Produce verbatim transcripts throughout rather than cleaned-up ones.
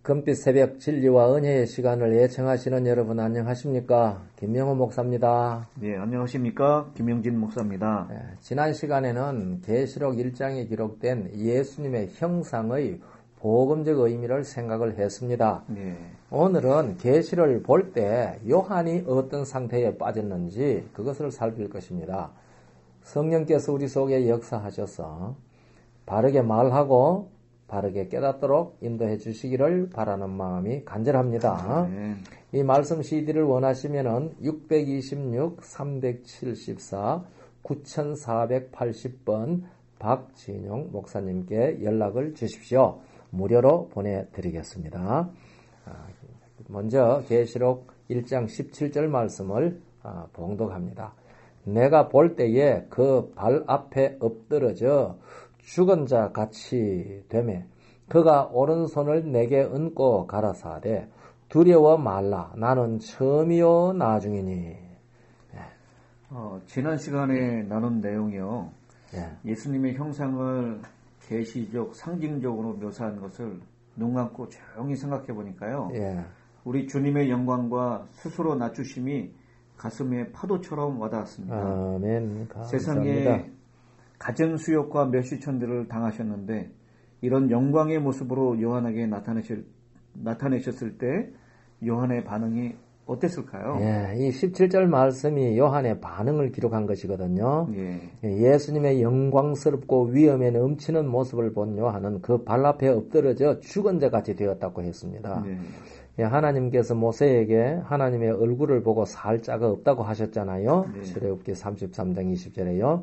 금빛 새벽 진리와 은혜의 시간을 예청하시는 여러분 안녕하십니까? 김명호 목사입니다. 네, 안녕하십니까? 김영진 목사입니다. 네, 지난 시간에는 계시록 일 장에 기록된 예수님의 형상의 복음적 의미를 생각을 했습니다. 네. 오늘은 계시를 볼 때 요한이 어떤 상태에 빠졌는지 그것을 살필 것입니다. 성령께서 우리 속에 역사하셔서 바르게 말하고 바르게 깨닫도록 인도해 주시기를 바라는 마음이 간절합니다. 네. 이 말씀 씨디를 원하시면은 육이육 삼칠사 구사팔십 번 박진용 목사님께 연락을 주십시오. 무료로 보내드리겠습니다. 먼저 계시록 일 장 십칠 절 말씀을 봉독합니다. 내가 볼 때에 그 발 앞에 엎드러져 죽은 자 같이 되매 그가 오른손을 내게 얹고 가라사대 두려워 말라 나는 처음이요 나중이니. 예. 어, 지난 시간에 나눈 내용이요. 예. 예수님의 형상을 계시적 상징적으로 묘사한 것을 눈 감고 조용히 생각해 보니까요. 예. 우리 주님의 영광과 스스로 낮추심이 가슴에 파도처럼 와닿았습니다. 아멘. 감사합니다. 세상에 가정수욕과 멸시천대를 당하셨는데 이런 영광의 모습으로 요한에게 나타내실, 나타내셨을 때 요한의 반응이 어땠을까요? 예, 이 십칠 절 말씀이 요한의 반응을 기록한 것이거든요. 예. 예수님의 영광스럽고 위엄에 넘치는 모습을 본 요한은 그 발 앞에 엎드러져 죽은 자 같이 되었다고 했습니다. 예. 예, 하나님께서 모세에게 하나님의 얼굴을 보고 살 자가 없다고 하셨잖아요. 네. 출애굽기 삼십삼 장 이십 절에요.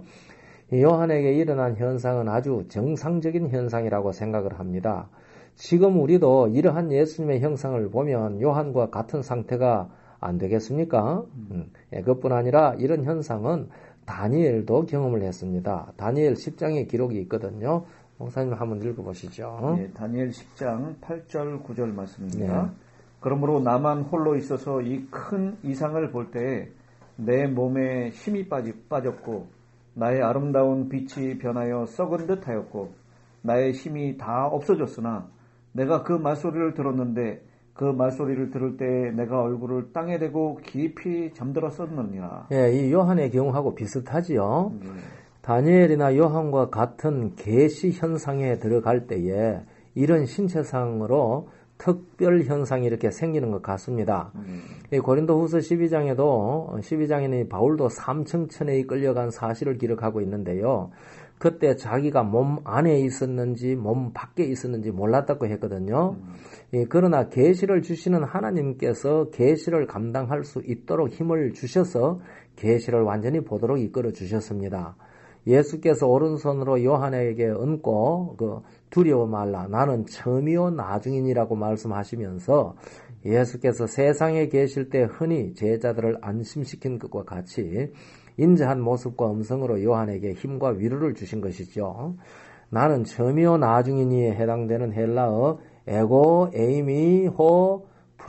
요한에게 일어난 현상은 아주 정상적인 현상이라고 생각을 합니다. 지금 우리도 이러한 예수님의 형상을 보면 요한과 같은 상태가 안 되겠습니까? 음. 예, 그뿐 아니라 이런 현상은 다니엘도 경험을 했습니다. 다니엘 십 장의 기록이 있거든요. 목사님 한번 읽어보시죠. 네, 다니엘 십 장 팔 절 구 절 말씀입니다. 네. 그러므로 나만 홀로 있어서 이 큰 이상을 볼 때에 내 몸에 힘이 빠지, 빠졌고 나의 아름다운 빛이 변하여 썩은 듯 하였고 나의 힘이 다 없어졌으나 내가 그 말소리를 들었는데 그 말소리를 들을 때 내가 얼굴을 땅에 대고 깊이 잠들었었느니라. 예, 이 요한의 경우하고 비슷하지요. 네. 다니엘이나 요한과 같은 계시 현상에 들어갈 때에 이런 신체상으로 특별 현상이 이렇게 생기는 것 같습니다. 음. 이 고린도후서 십이 장에도 십이 장에는 바울도 삼층천에 끌려간 사실을 기록하고 있는데요. 그때 자기가 몸 안에 있었는지 몸 밖에 있었는지 몰랐다고 했거든요. 음. 예, 그러나 계시를 주시는 하나님께서 계시를 감당할 수 있도록 힘을 주셔서 계시를 완전히 보도록 이끌어 주셨습니다. 예수께서 오른손으로 요한에게 얹고 그 두려워 말라 나는 처음이요 나중이니라고 말씀하시면서 예수께서 세상에 계실 때 흔히 제자들을 안심시킨 것과 같이 인자한 모습과 음성으로 요한에게 힘과 위로를 주신 것이죠. 나는 처음이요 나중이니에 해당되는 헬라어 에고 에이미 호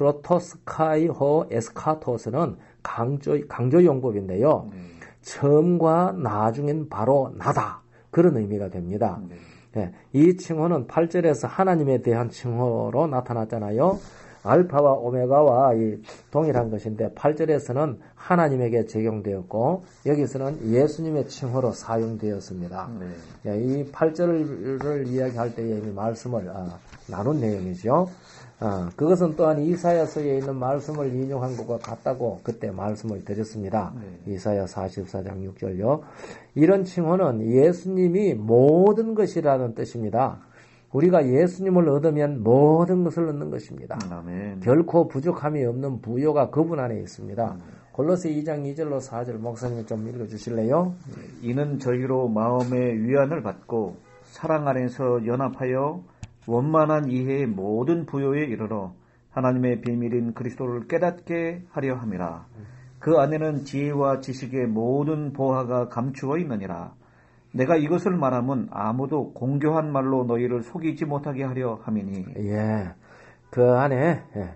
프로토스카이 호 에스카토스는 강조, 강조 용법인데요. 네. 처음과 나중엔 바로 나다. 그런 의미가 됩니다. 네. 예, 이 칭호는 팔 절에서 하나님에 대한 칭호로 나타났잖아요. 알파와 오메가와 이 동일한 것인데 팔 절에서는 하나님에게 적용되었고 여기서는 예수님의 칭호로 사용되었습니다. 네. 예, 이 팔 절을 이야기할 때에 이미 말씀을 아, 나눈 내용이죠. 아, 그것은 또한 이사야서에 있는 말씀을 인용한 것과 같다고 그때 말씀을 드렸습니다. 네. 이사야 사십사 장 육 절요. 이런 칭호는 예수님이 모든 것이라는 뜻입니다. 우리가 예수님을 얻으면 모든 것을 얻는 것입니다. 아멘. 결코 부족함이 없는 부요가 그분 안에 있습니다. 음. 골로새 이 장 이 절로 사 절 목사님 좀 읽어주실래요? 이는 저희로 마음의 위안을 받고 사랑 안에서 연합하여 원만한 이해의 모든 부요에 이르러 하나님의 비밀인 그리스도를 깨닫게 하려 함이라. 그 안에는 지혜와 지식의 모든 보화가 감추어 있느니라. 내가 이것을 말하면 아무도 공교한 말로 너희를 속이지 못하게 하려 함이니. 예, 그 안에 예,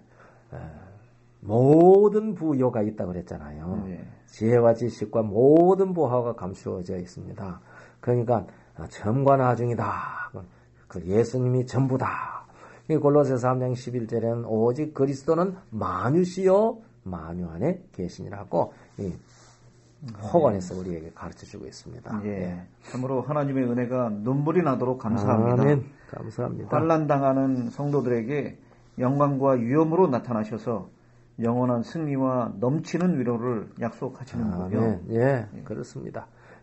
모든 부요가 있다고 그랬잖아요. 네. 지혜와 지식과 모든 보화가 감추어져 있습니다. 그러니까 처음과 나중이다. 그 예수님이 전부다. 골로새서 삼 장 십일 절에는 오직 그리스도는 만유시요 만유 안에 계시니라고 이 호관에서 우리에게 가르쳐주고 있습니다. 예, 예. 참으로 하나님의 은혜가 눈물이 나도록 감사합니다. 아멘. 감사합니다. 환난당하는 성도들에게 영광과 위엄으로 나타나셔서 영원한 승리와 넘치는 위로를 약속하시는군요. 아멘. 예, 그렇습니다.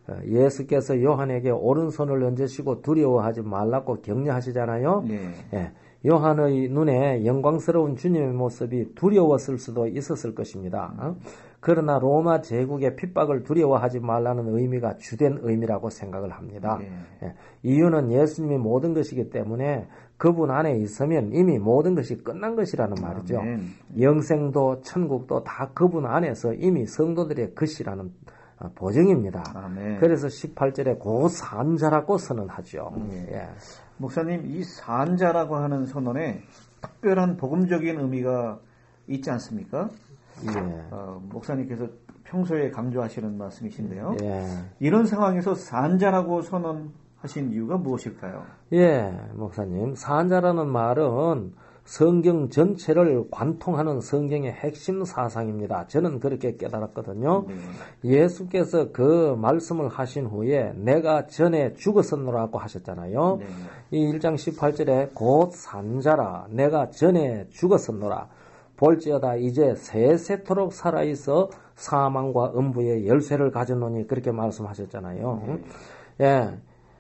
예수께서 요한에게 오른손을 얹으시고 두려워하지 말라고 격려하시잖아요. 예. 예. 요한의 눈에 영광스러운 주님의 모습이 두려웠을 수도 있었을 것입니다. 어? 그러나 로마 제국의 핍박을 두려워하지 말라는 의미가 주된 의미라고 생각을 합니다. 예. 예. 이유는 예수님이 모든 것이기 때문에 그분 안에 있으면 이미 모든 것이 끝난 것이라는 말이죠. 아멘. 영생도 천국도 다 그분 안에서 이미 성도들의 것이라는 보증입니다. 아멘. 그래서 십팔 절에 고 산자라고 선언하죠. 예. 예. 목사님, 이 산자라고 하는 선언에 특별한 복음적인 의미가 있지 않습니까? 예. 어, 목사님께서 평소에 강조하시는 말씀이신데요. 예. 이런 상황에서 산자라고 선언하신 이유가 무엇일까요? 예, 목사님. 산자라는 말은 성경 전체를 관통하는 성경의 핵심 사상입니다. 저는 그렇게 깨달았거든요. 네. 예수께서 그 말씀을 하신 후에 내가 전에 죽었었노라고 하셨잖아요. 네. 이 일 장 십팔 절에 곧 산자라 내가 전에 죽었었노라 볼지어다 이제 세세토록 살아있어 사망과 음부의 열쇠를 가졌노니 그렇게 말씀하셨잖아요. 네. 예.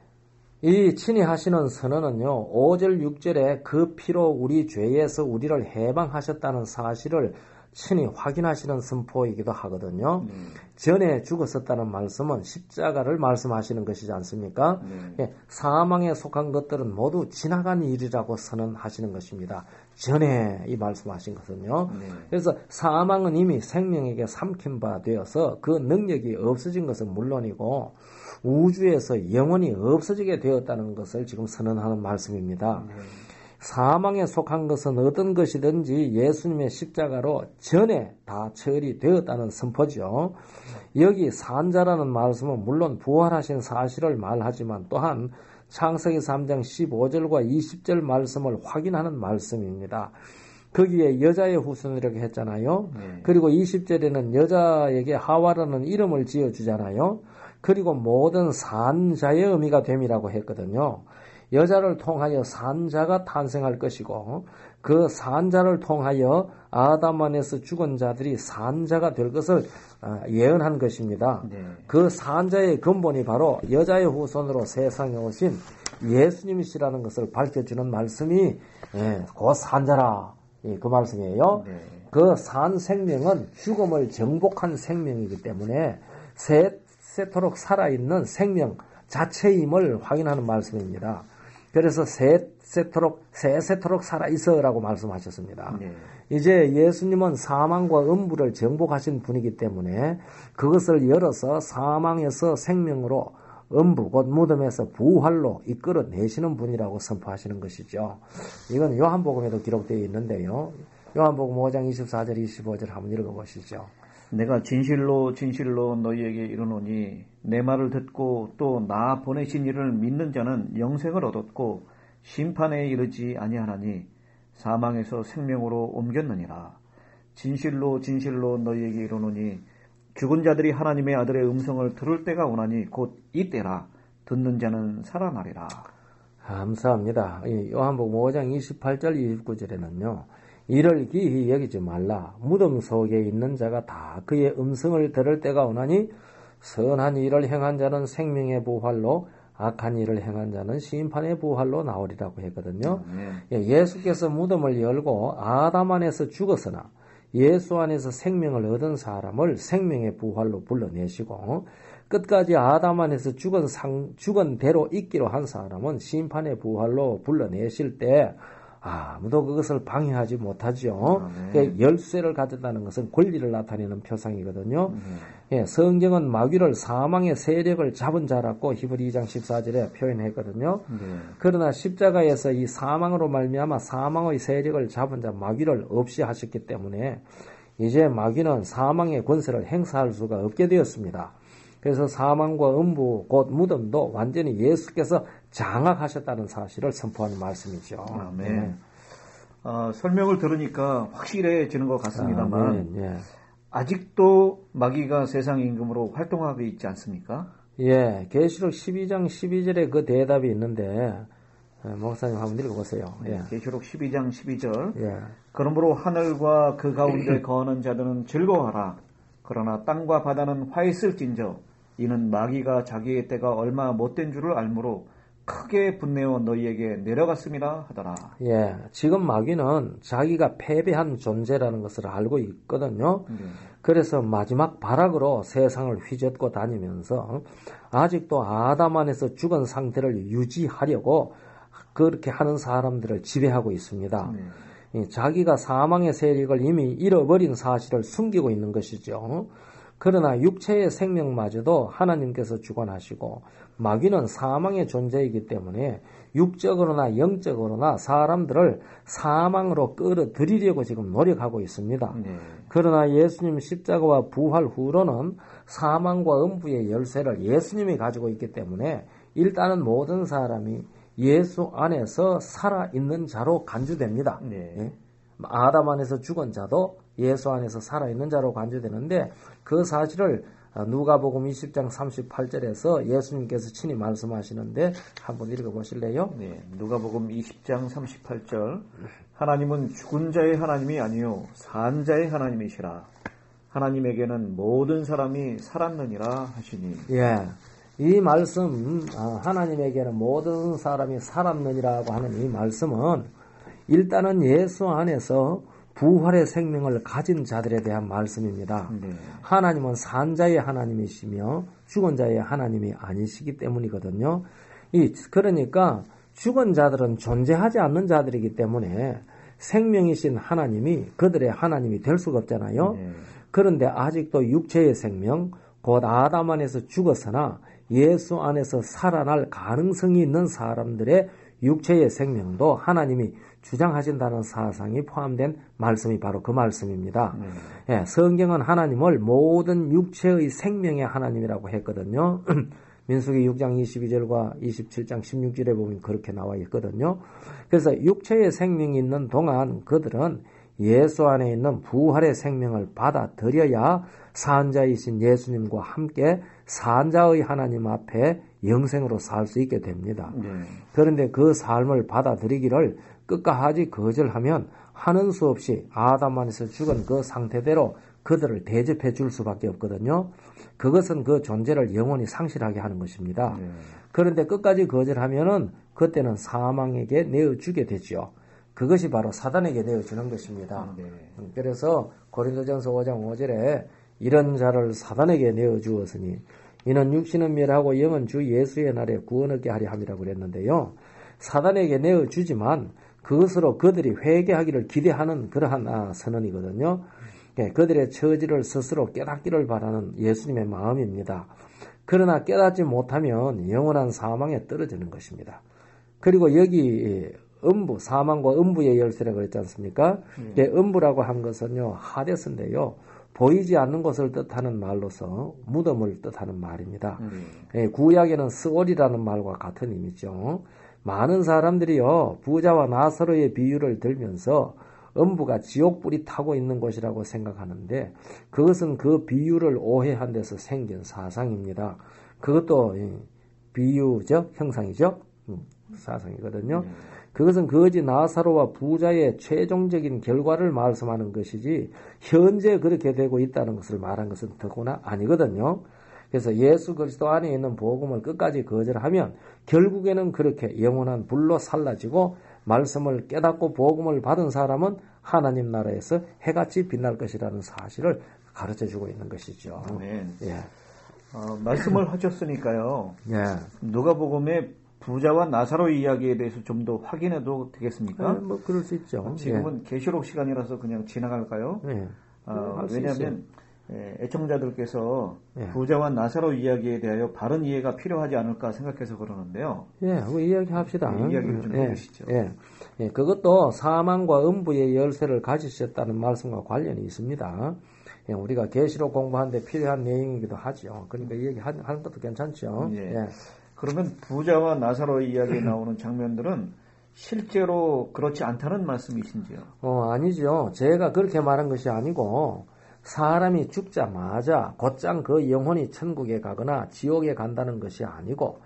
이 친히 하시는 선언은요, 오 절 육 절에 그 피로 우리 죄에서 우리를 해방하셨다는 사실을 친히 확인하시는 선포이기도 하거든요. 네. 전에 죽었었다는 말씀은 십자가를 말씀하시는 것이지 않습니까? 네. 예, 사망에 속한 것들은 모두 지나간 일이라고 선언하시는 것입니다. 전에 이 말씀하신 것은요. 네. 그래서 사망은 이미 생명에게 삼킨 바 되어서 그 능력이 없어진 것은 물론이고 우주에서 영원히 없어지게 되었다는 것을 지금 선언하는 말씀입니다. 네. 사망에 속한 것은 어떤 것이든지 예수님의 십자가로 전에 다 처리되었다는 선포죠. 여기 산자라는 말씀은 물론 부활하신 사실을 말하지만 또한 창세기 삼 장 십오 절과 이십 절 말씀을 확인하는 말씀입니다. 거기에 여자의 후손이라고 했잖아요. 네. 그리고 이십 절에는 여자에게 하와라는 이름을 지어주잖아요. 그리고 모든 산자의 의미가 됨이라고 했거든요. 여자를 통하여 산자가 탄생할 것이고 그 산자를 통하여 아담 안에서 죽은 자들이 산자가 될 것을 예언한 것입니다. 네. 그 산자의 근본이 바로 여자의 후손으로 세상에 오신 예수님이시라는 것을 밝혀주는 말씀이 그 산자라 그 말씀이에요. 네. 그 산 생명은 죽음을 정복한 생명이기 때문에 새, 새토록 살아있는 생명 자체임을 확인하는 말씀입니다. 그래서 새, 새토록, 새, 새토록 살아있어라고 말씀하셨습니다. 네. 이제 예수님은 사망과 음부를 정복하신 분이기 때문에 그것을 열어서 사망에서 생명으로 음부, 곧 무덤에서 부활로 이끌어내시는 분이라고 선포하시는 것이죠. 이건 요한복음에도 기록되어 있는데요. 요한복음 오 장 이십사 절 이십오 절 한번 읽어보시죠. 내가 진실로 진실로 너희에게 이르노니 내 말을 듣고 또 나 보내신 이를 믿는 자는 영생을 얻었고 심판에 이르지 아니하나니 사망에서 생명으로 옮겼느니라. 진실로 진실로 너희에게 이르노니 죽은 자들이 하나님의 아들의 음성을 들을 때가 오나니 곧 이때라. 듣는 자는 살아나리라. 감사합니다. 요한복음 오 장 이십팔 절 이십구 절에는요. 이를 기히 여기지 말라. 무덤 속에 있는 자가 다 그의 음성을 들을 때가 오나니 선한 일을 행한 자는 생명의 부활로 악한 일을 행한 자는 심판의 부활로 나오리라고 했거든요. 네. 예수께서 무덤을 열고 아담 안에서 죽었으나 예수 안에서 생명을 얻은 사람을 생명의 부활로 불러내시고 끝까지 아담 안에서 죽은 상, 죽은 대로 있기로 한 사람은 심판의 부활로 불러내실 때 아무도 그것을 방해하지 못하죠. 아, 네. 그러니까 열쇠를 가졌다는 것은 권리를 나타내는 표상이거든요. 네. 예, 성경은 마귀를 사망의 세력을 잡은 자라고 히브리 이 장 십사 절에 표현했거든요. 네. 그러나 십자가에서 이 사망으로 말미암아 사망의 세력을 잡은 자 마귀를 없이 하셨기 때문에 이제 마귀는 사망의 권세를 행사할 수가 없게 되었습니다. 그래서 사망과 음부 곧 무덤도 완전히 예수께서 장악하셨다는 사실을 선포하는 말씀이죠. 아멘. 네. 어, 설명을 들으니까 확실해지는 것 같습니다만 아, 네, 네. 아직도 마귀가 세상 임금으로 활동하고 있지 않습니까? 예, 계시록 십이 장 십이 절에 그 대답이 있는데 목사님 한번 읽어보세요. 예. 계시록 십이 장 십이 절. 예. 그러므로 하늘과 그 가운데 거하는 자들은 즐거워하라. 그러나 땅과 바다는 화 있을진저 이는 마귀가 자기의 때가 얼마 못된 줄을 알므로 크게 분내어 너희에게 내려갔습니다 하더라. 예, 지금 마귀는 자기가 패배한 존재라는 것을 알고 있거든요. 네. 그래서 마지막 발악으로 세상을 휘젓고 다니면서 아직도 아담 안에서 죽은 상태를 유지하려고 그렇게 하는 사람들을 지배하고 있습니다. 네. 자기가 사망의 세력을 이미 잃어버린 사실을 숨기고 있는 것이죠. 그러나 육체의 생명마저도 하나님께서 주관하시고 마귀는 사망의 존재이기 때문에 육적으로나 영적으로나 사람들을 사망으로 끌어들이려고 지금 노력하고 있습니다. 네. 그러나 예수님 십자가와 부활 후로는 사망과 음부의 열쇠를 예수님이 가지고 있기 때문에 일단은 모든 사람이 예수 안에서 살아있는 자로 간주됩니다. 네. 예? 아담 안에서 죽은 자도 예수 안에서 살아있는 자로 간주되는데 그 사실을 누가복음 이십 장 삼십팔 절에서 예수님께서 친히 말씀하시는데 한번 읽어보실래요? 네, 누가복음 이십 장 삼십팔 절. 하나님은 죽은 자의 하나님이 아니요 산 자의 하나님이시라. 하나님에게는 모든 사람이 살았느니라 하시니. 예, 이 말씀 하나님에게는 모든 사람이 살았느니라고 하는 이 말씀은 일단은 예수 안에서 부활의 생명을 가진 자들에 대한 말씀입니다. 네. 하나님은 산 자의 하나님이시며 죽은 자의 하나님이 아니시기 때문이거든요. 이 그러니까 죽은 자들은 존재하지 않는 자들이기 때문에 생명이신 하나님이 그들의 하나님이 될 수가 없잖아요. 네. 그런데 아직도 육체의 생명, 곧 아담 안에서 죽었으나 예수 안에서 살아날 가능성이 있는 사람들의 육체의 생명도 하나님이 주장하신다는 사상이 포함된 말씀이 바로 그 말씀입니다. 네. 예, 성경은 하나님을 모든 육체의 생명의 하나님이라고 했거든요. 민수기 육 장 이십이 절과 이십칠 장 십육 절에 보면 그렇게 나와 있거든요. 그래서 육체의 생명이 있는 동안 그들은 예수 안에 있는 부활의 생명을 받아들여야 산자이신 예수님과 함께 산자의 하나님 앞에 영생으로 살 수 있게 됩니다. 네. 그런데 그 삶을 받아들이기를 끝까지 거절하면 하는 수 없이 아담 안에서 죽은 그 상태대로 그들을 대접해 줄 수밖에 없거든요. 그것은 그 존재를 영원히 상실하게 하는 것입니다. 네. 그런데 끝까지 거절하면은 그때는 사망에게 내어주게 되죠. 그것이 바로 사단에게 내어주는 것입니다. 네. 그래서 고린도전서 오 장 오 절에 이런 자를 사단에게 내어주었으니 이는 육신은 멸하고 영은 주 예수의 날에 구원 얻게 하려 함이라고 그랬는데요. 사단에게 내어주지만 그것으로 그들이 회개하기를 기대하는 그러한 아, 선언이거든요. 예, 그들의 처지를 스스로 깨닫기를 바라는 예수님의 마음입니다. 그러나 깨닫지 못하면 영원한 사망에 떨어지는 것입니다. 그리고 여기 음부, 사망과 음부의 열쇠라고 그랬지 않습니까? 음. 예, 음부라고 한 것은요, 하데스인데요. 보이지 않는 것을 뜻하는 말로서 무덤을 뜻하는 말입니다. 음. 예, 구약에는 스올이라는 말과 같은 의미죠. 많은 사람들이요, 부자와 나사로의 비유를 들면서 음부가 지옥불이 타고 있는 곳이라고 생각하는데 그것은 그 비유를 오해한 데서 생긴 사상입니다. 그것도 비유적 형상이죠. 사상이거든요. 그것은 거지 나사로와 부자의 최종적인 결과를 말씀하는 것이지 현재 그렇게 되고 있다는 것을 말한 것은 더구나 아니거든요. 그래서 예수 그리스도 안에 있는 복음을 끝까지 거절하면 결국에는 그렇게 영원한 불로 살라지고 말씀을 깨닫고 복음을 받은 사람은 하나님 나라에서 해같이 빛날 것이라는 사실을 가르쳐주고 있는 것이죠. 아멘. 예. 어, 말씀을 하셨으니까요. 예. 누가복음의 부자와 나사로 이야기에 대해서 좀 더 확인해도 되겠습니까? 네, 뭐 그럴 수 있죠. 지금은 예. 계시록 시간이라서 그냥 지나갈까요? 예. 어, 왜냐하면 예, 애청자들께서 예. 부자와 나사로 이야기에 대하여 바른 이해가 필요하지 않을까 생각해서 그러는데요. 예, 뭐 이야기합시다. 네, 이야기를 좀 예, 해주시죠. 예, 예, 그것도 사망과 음부의 열쇠를 가지셨다는 말씀과 관련이 있습니다. 예, 우리가 계시록 공부하는데 필요한 내용이기도 하죠. 그러니까 이 얘기 하는 것도 괜찮죠. 예. 예. 그러면 부자와 나사로 이야기에 나오는 장면들은 실제로 그렇지 않다는 말씀이신지요? 어, 아니죠. 제가 그렇게 말한 것이 아니고 사람이 죽자마자 곧장 그 영혼이 천국에 가거나 지옥에 간다는 것이 아니고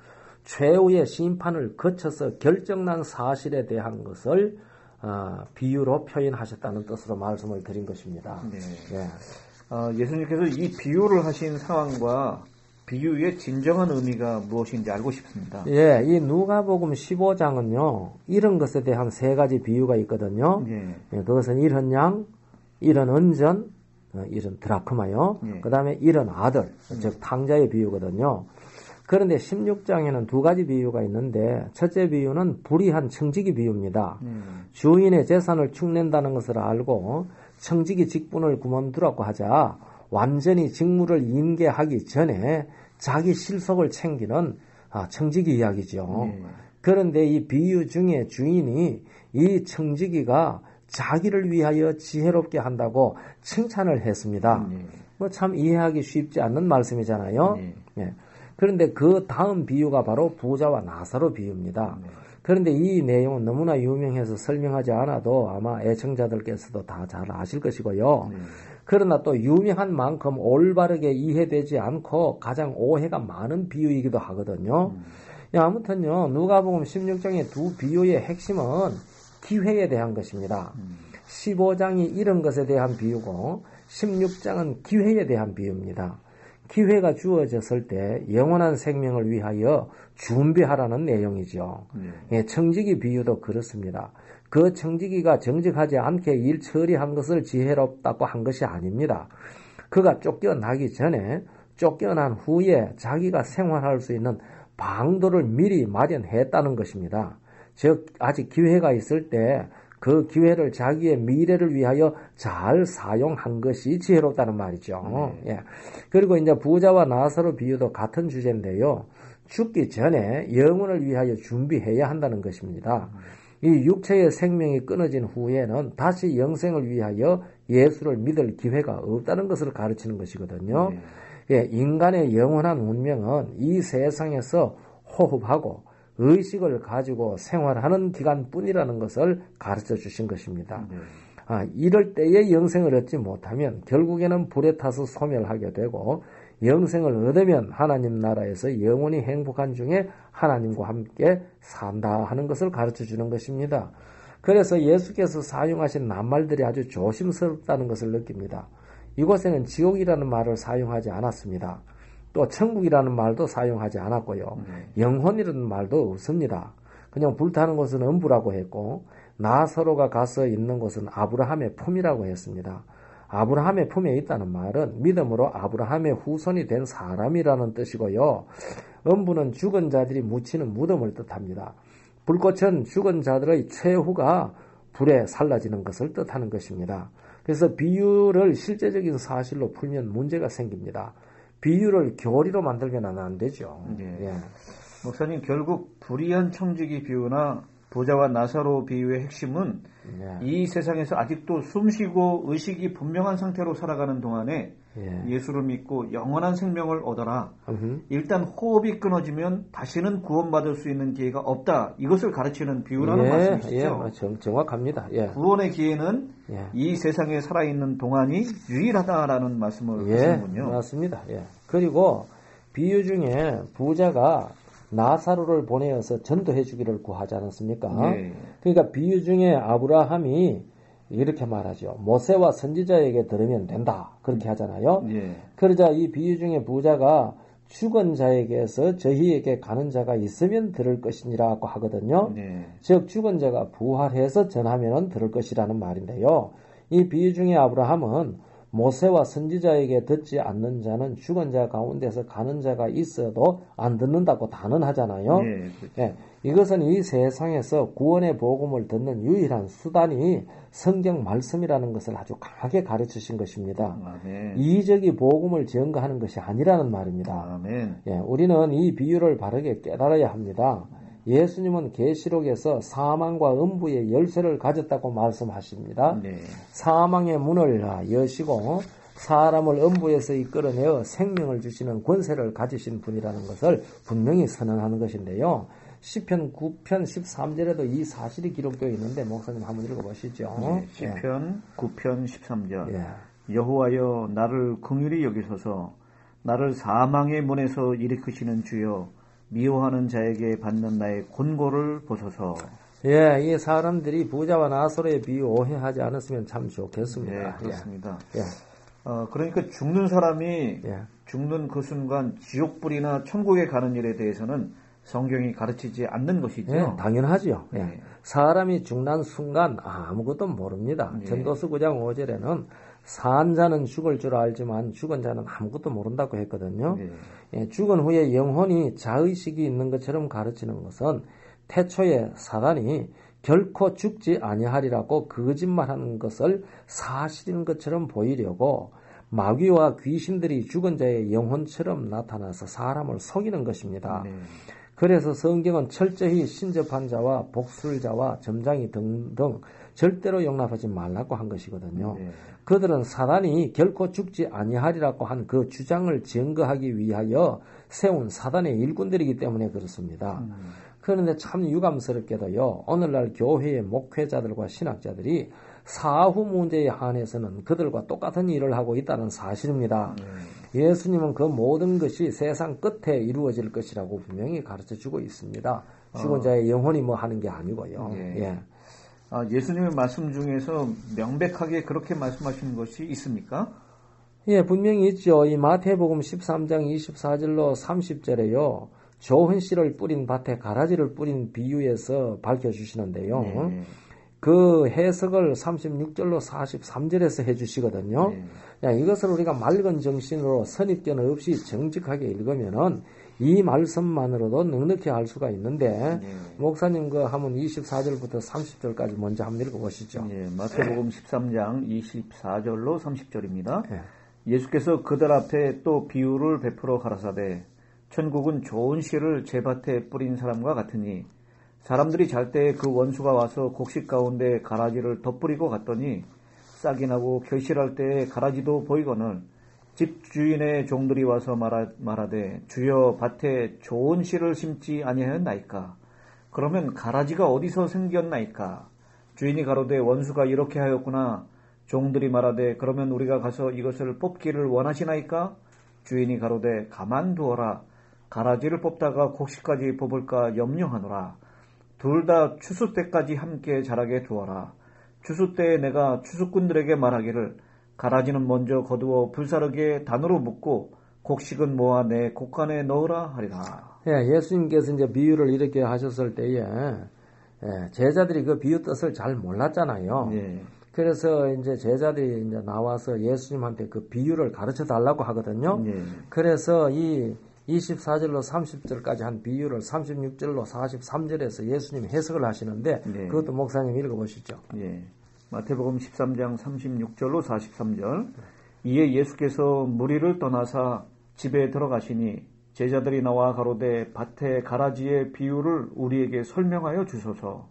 최후의 심판을 거쳐서 결정난 사실에 대한 것을 어, 비유로 표현하셨다는 뜻으로 말씀을 드린 것입니다. 네. 예. 어, 예수님께서 이 비유를 하신 상황과 비유의 진정한 의미가 무엇인지 알고 싶습니다. 예, 이 누가복음 십오 장은요, 이런 것에 대한 세 가지 비유가 있거든요. 예. 예, 그것은 이런 양, 이런 은전, 어, 이런 드라크마요. 예. 그 다음에 이런 아들, 음. 즉 탕자의 비유거든요. 그런데 십육 장에는 두 가지 비유가 있는데 첫째 비유는 불의한 청지기 비유입니다. 음. 주인의 재산을 축낸다는 것을 알고 청지기 직분을 그만두라고 하자 완전히 직무를 인계하기 전에 자기 실속을 챙기는 청지기 이야기죠. 네. 그런데 이 비유 중에 주인이 이 청지기가 자기를 위하여 지혜롭게 한다고 칭찬을 했습니다. 네. 뭐 참 이해하기 쉽지 않는 말씀이잖아요. 네. 네. 그런데 그 다음 비유가 바로 부자와 나사로 비유입니다. 네. 그런데 이 내용은 너무나 유명해서 설명하지 않아도 아마 애청자들께서도 다 잘 아실 것이고요. 네. 그러나 또 유명한 만큼 올바르게 이해되지 않고 가장 오해가 많은 비유이기도 하거든요. 음. 야, 아무튼요, 누가복음 십육 장의 두 비유의 핵심은 기회에 대한 것입니다. 음. 십오 장이 이런 것에 대한 비유고 십육 장은 기회에 대한 비유입니다. 기회가 주어졌을 때 영원한 생명을 위하여 준비하라는 내용이죠. 네. 예, 청지기 비유도 그렇습니다. 그 청지기가 정직하지 않게 일 처리한 것을 지혜롭다고 한 것이 아닙니다. 그가 쫓겨나기 전에 쫓겨난 후에 자기가 생활할 수 있는 방도를 미리 마련했다는 것입니다. 즉 아직 기회가 있을 때 그 기회를 자기의 미래를 위하여 잘 사용한 것이 지혜롭다는 말이죠. 네. 예. 그리고 이제 부자와 나사로 비유도 같은 주제인데요. 죽기 전에 영혼을 위하여 준비해야 한다는 것입니다. 이 육체의 생명이 끊어진 후에는 다시 영생을 위하여 예수를 믿을 기회가 없다는 것을 가르치는 것이거든요. 네. 예, 인간의 영원한 운명은 이 세상에서 호흡하고 의식을 가지고 생활하는 기간뿐이라는 것을 가르쳐 주신 것입니다. 네. 아, 이럴 때에 영생을 얻지 못하면 결국에는 불에 타서 소멸하게 되고 영생을 얻으면 하나님 나라에서 영원히 행복한 중에 하나님과 함께 산다 하는 것을 가르쳐 주는 것입니다. 그래서 예수께서 사용하신 낱말들이 아주 조심스럽다는 것을 느낍니다. 이곳에는 지옥이라는 말을 사용하지 않았습니다. 또 천국이라는 말도 사용하지 않았고요. 네. 영혼이라는 말도 없습니다. 그냥 불타는 곳은 음부라고 했고 나사로가 가서 있는 곳은 아브라함의 품이라고 했습니다. 아브라함의 품에 있다는 말은 믿음으로 아브라함의 후손이 된 사람이라는 뜻이고요. 음부는 죽은 자들이 묻히는 무덤을 뜻합니다. 불꽃은 죽은 자들의 최후가 불에 살라지는 것을 뜻하는 것입니다. 그래서 비유를 실제적인 사실로 풀면 문제가 생깁니다. 비유를 교리로 만들면 안 되죠. 네. 예. 목사님, 결국 불의한 청지기 비유나 부자와 나사로 비유의 핵심은 예. 이 세상에서 아직도 숨쉬고 의식이 분명한 상태로 살아가는 동안에 예. 예수를 믿고 영원한 생명을 얻어라. 으흠. 일단 호흡이 끊어지면 다시는 구원받을 수 있는 기회가 없다. 이것을 가르치는 비유라는 예. 말씀이시죠. 예. 정, 정확합니다. 예. 구원의 기회는 예. 이 세상에 살아있는 동안이 유일하다라는 말씀을 예. 하시는군요. 맞습니다. 예. 그리고 비유 중에 부자가 나사로를 보내어서 전도해 주기를 구하지 않았습니까? 네. 그러니까 비유 중에 아브라함이 이렇게 말하죠. 모세와 선지자에게 들으면 된다. 그렇게 하잖아요. 네. 그러자 이 비유 중에 부자가 죽은 자에게서 저희에게 가는 자가 있으면 들을 것이니라고 하거든요. 네. 즉 죽은 자가 부활해서 전하면 들을 것이라는 말인데요. 이 비유 중에 아브라함은 모세와 선지자에게 듣지 않는 자는 죽은 자 가운데서 가는 자가 있어도 안 듣는다고 단언하잖아요. 네, 그렇죠. 예, 이것은 이 세상에서 구원의 복음을 듣는 유일한 수단이 성경 말씀이라는 것을 아주 강하게 가르치신 것입니다. 아멘. 이적이 복음을 전가하는 것이 아니라는 말입니다. 아멘. 예, 우리는 이 비유를 바르게 깨달아야 합니다. 예수님은 계시록에서 사망과 음부의 열쇠를 가졌다고 말씀하십니다. 네. 사망의 문을 여시고 사람을 음부에서 이끌어내어 생명을 주시는 권세를 가지신 분이라는 것을 분명히 선언하는 것인데요. 시편 구 편 십삼 절에도 이 사실이 기록되어 있는데 목사님 한번 읽어보시죠. 네, 시편 예. 구 편 십삼 절 예. 여호와여 나를 긍휼히 여기소서 나를 사망의 문에서 일으키시는 주여 미워하는 자에게 받는 나의 곤고를 보소서. 예, 이 사람들이 부자와 나사로의 비유 오해하지 않았으면 참 좋겠습니다. 네, 그렇습니다. 예. 어, 그러니까 죽는 사람이 예. 죽는 그 순간 지옥불이나 천국에 가는 일에 대해서는 성경이 가르치지 않는 것이죠. 예, 당연하죠. 네. 예. 사람이 죽는 순간 아무것도 모릅니다. 예. 전도서 구 장 오 절에는 산 자는 죽을 줄 알지만 죽은 자는 아무것도 모른다고 했거든요. 네. 예, 죽은 후에 영혼이 자의식이 있는 것처럼 가르치는 것은 태초에 사단이 결코 죽지 아니하리라고 거짓말하는 것을 사실인 것처럼 보이려고 마귀와 귀신들이 죽은 자의 영혼처럼 나타나서 사람을 속이는 것입니다. 네. 그래서 성경은 철저히 신접한 자와 복술자와 점장이 등등 절대로 용납하지 말라고 한 것이거든요. 네. 그들은 사단이 결코 죽지 아니하리라고 한 그 주장을 증거하기 위하여 세운 사단의 일꾼들이기 때문에 그렇습니다. 음. 그런데 참 유감스럽게도요, 오늘날 교회의 목회자들과 신학자들이 사후 문제에 한해서는 그들과 똑같은 일을 하고 있다는 사실입니다. 네. 예수님은 그 모든 것이 세상 끝에 이루어질 것이라고 분명히 가르쳐주고 있습니다. 죽은 어. 자의 영혼이 뭐 하는 게 아니고요. 네. 예. 아, 예수님의 말씀 중에서 명백하게 그렇게 말씀하시는 것이 있습니까? 예, 분명히 있죠. 이 마태복음 십삼 장 이십사 절로 삼십 절에요. 좋은 씨를 뿌린 밭에 가라지를 뿌린 비유에서 밝혀주시는데요. 네. 그 해석을 삼십육 절로 사십삼 절에서 해주시거든요. 네. 야, 이것을 우리가 맑은 정신으로 선입견 없이 정직하게 읽으면은 이 말씀만으로도 넉넉히 알 수가 있는데 네. 목사님 그 한번 이십사 절부터 삼십 절까지 먼저 한번 읽어보시죠. 네. 마태복음 십삼 장 이십사 절로 삼십 절입니다. 네. 예수께서 그들 앞에 또 비유를 베풀어 가라사대 천국은 좋은 씨를 제 밭에 뿌린 사람과 같으니 사람들이 잘 때 그 원수가 와서 곡식 가운데 가라지를 덧뿌리고 갔더니 싹이 나고 결실할 때에 가라지도 보이거늘 집 주인의 종들이 와서 말하, 말하되 주여 밭에 좋은 씨를 심지 아니하였나이까? 그러면 가라지가 어디서 생겼나이까? 주인이 가로되 원수가 이렇게 하였구나. 종들이 말하되 그러면 우리가 가서 이것을 뽑기를 원하시나이까? 주인이 가로되 가만두어라. 가라지를 뽑다가 곡식까지 뽑을까 염려하노라. 둘 다 추수 때까지 함께 자라게 두어라. 추수 때에 내가 추수꾼들에게 말하기를 가라지는 먼저 거두어 불사르게 단으로 묶고 곡식은 모아 내 곡간에 넣으라 하리라. 예, 예수님께서 이제 비유를 이렇게 하셨을 때에 예, 제자들이 그 비유 뜻을 잘 몰랐잖아요. 예. 그래서 이제 제자들이 이제 나와서 예수님한테 그 비유를 가르쳐 달라고 하거든요. 예. 그래서 이 이십사 절로 삼십 절까지 한 비유를 삼십육 절로 사십삼 절에서 예수님이 해석을 하시는데 예. 그것도 목사님 읽어보시죠. 예. 마태복음 십삼 장 삼십육 절로 사십삼 절. 이에 예수께서 무리를 떠나사 집에 들어가시니 제자들이 나와 가로되 밭의 가라지의 비유를 우리에게 설명하여 주소서.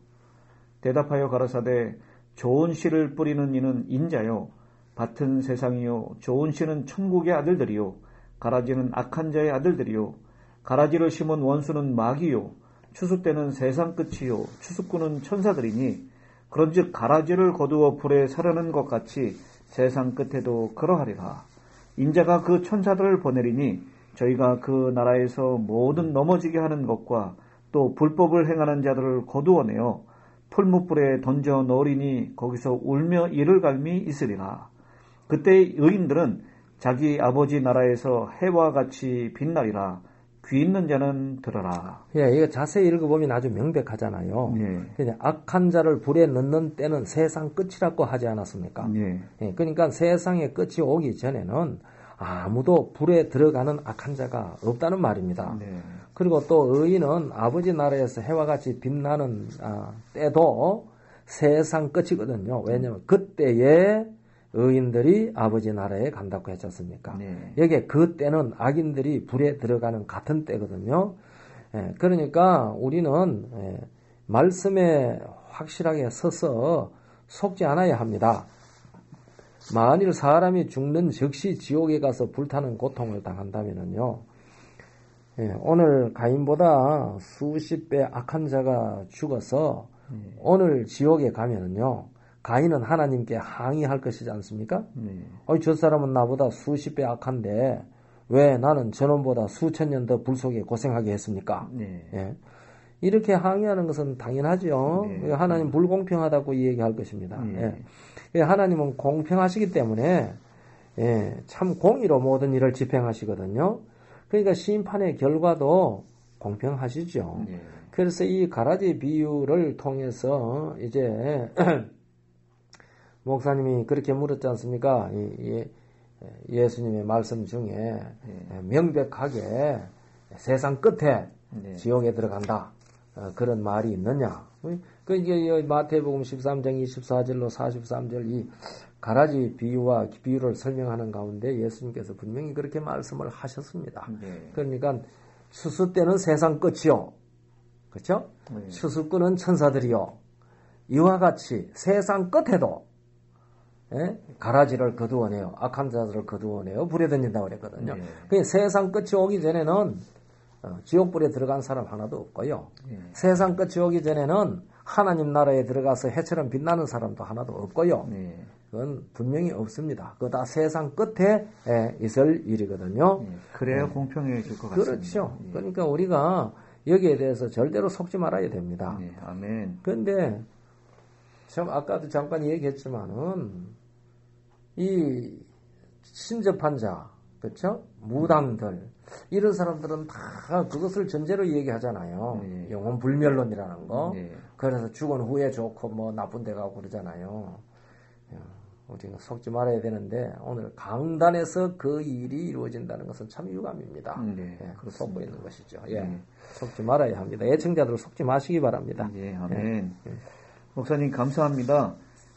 대답하여 가라사대 좋은 씨를 뿌리는 이는 인자요 밭은 세상이요 좋은 씨는 천국의 아들들이요 가라지는 악한 자의 아들들이요 가라지를 심은 원수는 마귀요 추수 때는 세상 끝이요 추수꾼은 천사들이니 그런즉 가라지를 거두어 불에 사르는 것 같이 세상 끝에도 그러하리라. 인자가 그 천사들을 보내리니 저희가 그 나라에서 모든 넘어지게 하는 것과 또 불법을 행하는 자들을 거두어내어 풀무불에 던져 넣으리니 거기서 울며 이를 갈미 있으리라. 그때 의인들은 자기 아버지 나라에서 해와 같이 빛나리라. 귀 있는 자는 들어라. 예, 이거 자세히 읽어보면 아주 명백하잖아요. 예. 악한 자를 불에 넣는 때는 세상 끝이라고 하지 않았습니까? 예. 예, 그러니까 세상의 끝이 오기 전에는 아무도 불에 들어가는 악한 자가 없다는 말입니다. 네. 그리고 또 의인은 아버지 나라에서 해와 같이 빛나는 아, 때도 세상 끝이거든요. 왜냐하면 그때에 의인들이 아버지 나라에 간다고 했지 않습니까? 네. 여기에 그때는 악인들이 불에 들어가는 같은 때거든요. 예, 그러니까 우리는 예, 말씀에 확실하게 서서 속지 않아야 합니다. 만일 사람이 죽는 즉시 지옥에 가서 불타는 고통을 당한다면요, 예, 오늘 가인보다 수십 배 악한 자가 죽어서 네. 오늘 지옥에 가면은요, 가인은 하나님께 항의할 것이지 않습니까? 네. 어이, 저 사람은 나보다 수십 배 악한데 왜 나는 저놈보다 수천 년 더 불속에 고생하게 했습니까? 네. 예. 이렇게 항의하는 것은 당연하죠. 네. 하나님 불공평하다고 얘기할 것입니다. 네. 예. 하나님은 공평하시기 때문에 예, 참 공의로 모든 일을 집행하시거든요. 그러니까 심판의 결과도 공평하시죠. 네. 그래서 이 가라지 비유를 통해서 이제 목사님이 그렇게 물었지 않습니까? 이, 이, 예수님의 말씀 중에 네. 명백하게 세상 끝에 네. 지옥에 들어간다. 어, 그런 말이 있느냐? 그 이게 마태복음 십삼 장 이십사 절로 사십삼 절 이 가라지 비유와 비유를 설명하는 가운데 예수님께서 분명히 그렇게 말씀을 하셨습니다. 네. 그러니까 추수 때는 세상 끝이요. 그렇죠? 네. 추수 끄는 천사들이요. 이와 같이 세상 끝에도 예? 가라지를 거두어내요. 악한 자들을 거두어내요. 불에 던진다고 그랬거든요. 네. 그러니까 세상 끝이 오기 전에는 어, 지옥불에 들어간 사람 하나도 없고요. 네. 세상 끝이 오기 전에는 하나님 나라에 들어가서 해처럼 빛나는 사람도 하나도 없고요. 네. 그건 분명히 없습니다. 그거 다 세상 끝에 예, 있을 일이거든요. 네. 그래야 네. 공평해질 것 같습니다. 그렇죠. 네. 그러니까 우리가 여기에 대해서 절대로 속지 말아야 됩니다. 네. 아멘. 그런데 참 아까도 잠깐 얘기했지만은 이 신접한 자, 그렇죠? 무당들 이런 사람들은 다 그것을 전제로 얘기하잖아요. 네. 영혼 불멸론이라는 거. 네. 그래서 죽은 후에 좋고 뭐 나쁜 데 가고 그러잖아요. 우리가 속지 말아야 되는데 오늘 강단에서 그 일이 이루어진다는 것은 참 유감입니다. 네. 예, 속고 있는 것이죠. 예. 네. 속지 말아야 합니다. 애청자들 속지 마시기 바랍니다. 네. 아멘. 예. 목사님 감사합니다.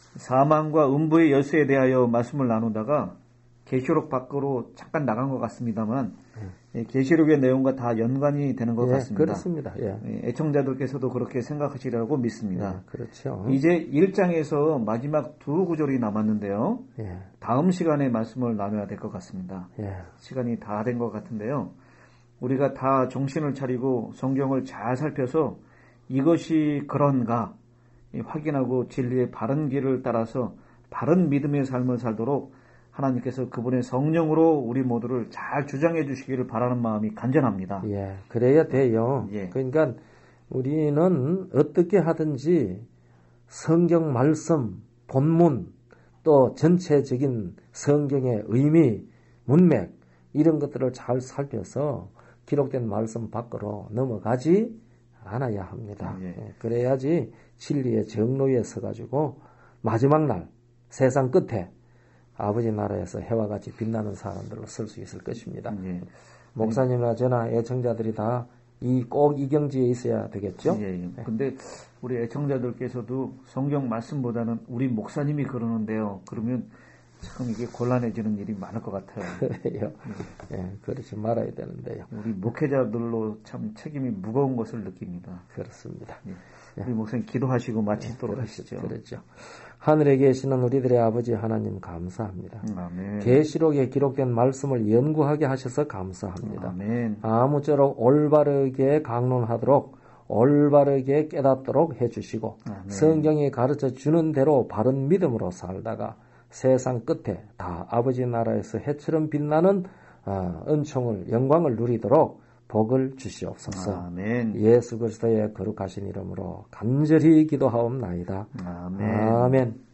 사망과 음부의 열쇠에 대하여 말씀을 나누다가 계시록 밖으로 잠깐 나간 것 같습니다만 예, 계시록의 내용과 다 연관이 되는 것 예, 같습니다. 그렇습니다. 예. 예, 애청자들께서도 그렇게 생각하시리라고 믿습니다. 예, 그렇죠. 이제 일 장에서 마지막 두 구절이 남았는데요. 예. 다음 시간에 말씀을 나눠야 될 것 같습니다. 예. 시간이 다 된 것 같은데요. 우리가 다 정신을 차리고 성경을 잘 살펴서 이것이 그런가 확인하고 진리의 바른 길을 따라서 바른 믿음의 삶을 살도록 하나님께서 그분의 성령으로 우리 모두를 잘 주장해 주시기를 바라는 마음이 간절합니다. 예, 그래야 돼요. 예. 그러니까 우리는 어떻게 하든지 성경 말씀, 본문, 또 전체적인 성경의 의미, 문맥 이런 것들을 잘 살펴서 기록된 말씀 밖으로 넘어가지 않아야 합니다. 예. 예, 그래야지 진리의 정로에 서가지고 마지막 날 세상 끝에 아버지 나라에서 해와 같이 빛나는 사람들로 설 수 있을 것입니다. 예. 목사님이나 저나 애청자들이 다 이 꼭 이 경지에 있어야 되겠죠? 예. 예. 근데 우리 애청자들께서도 성경 말씀보다는 우리 목사님이 그러는데요. 그러면 참 이게 곤란해지는 일이 많을 것 같아요. 그래요. 예, 그러지 말아야 되는데요. 우리 목회자들로 참 책임이 무거운 것을 느낍니다. 그렇습니다. 예. 우리 목사님 기도하시고 마치도록 예, 하시죠. 그렇죠. 하늘에 계시는 우리들의 아버지 하나님 감사합니다. 아멘. 계시록에 기록된 말씀을 연구하게 하셔서 감사합니다. 아멘. 아무쪼록 올바르게 강론하도록 올바르게 깨닫도록 해주시고 아멘. 성경이 가르쳐 주는 대로 바른 믿음으로 살다가 세상 끝에 다 아버지 나라에서 해처럼 빛나는 은총을 영광을 누리도록 복을 주시옵소서. 아멘. 예수 그리스도의 거룩하신 이름으로 간절히 기도하옵나이다. 아멘. 아멘.